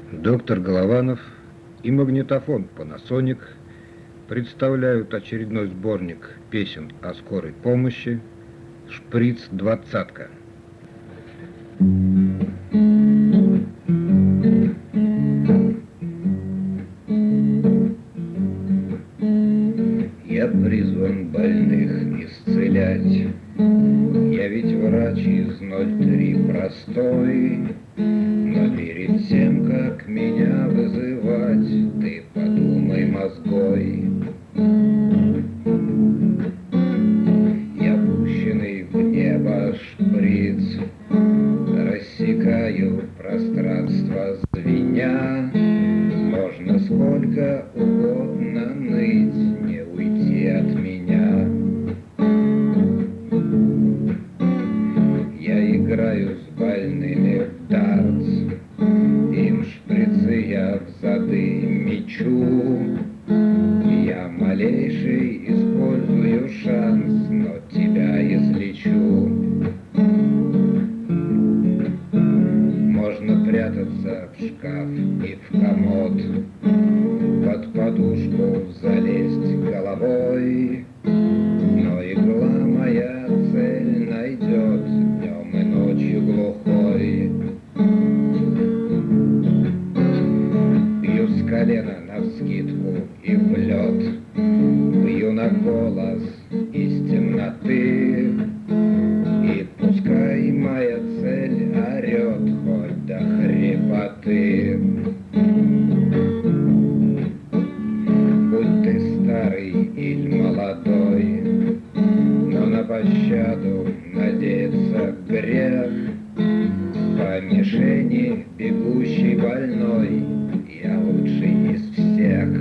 Доктор Голованов и магнитофон Panasonic представляют очередной сборник песен о скорой помощи «Шприц-20». Я призван больных исцелять, я ведь врач из 03 простой, но перед тем, как меня вызывать, ты подумай мозгой. Я пущенный в небо шприц, рассекаю пространство звеня. Можно сколько угодно ныть, не уйти от меня. Я играю с больными в дартс, им шприцы я в зады мечу. Я малейший использую шанс, но тебя излечу. Можно прятаться в шкаф и в комод, под подушку залезть головой, но игла моя цель найдет днем и ночью глухой. Бью с колена навскидку и в лед, бью на голос из темноты, и пускай моя цель орет хоть до хрипоты. Будь ты старый или молодой, но на пощаду надеяться грех. По мишени бегущий больной я лучший из всех.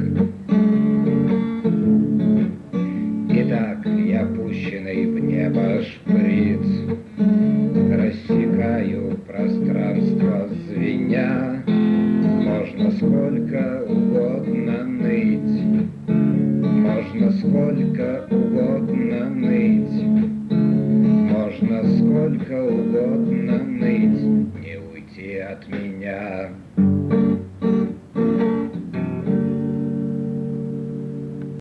Итак, я пущенный в небо шприц, рассекаю пространство звеня. Можно сколько угодно ныть, можно сколько угодно ныть, можно сколько угодно ныть, не уйти от меня.